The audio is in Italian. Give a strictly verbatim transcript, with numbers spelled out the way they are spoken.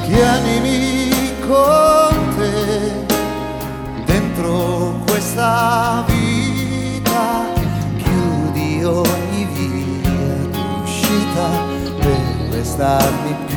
Tienimi con te dentro questa vita, chiudi ogni via d'uscita per restarmi più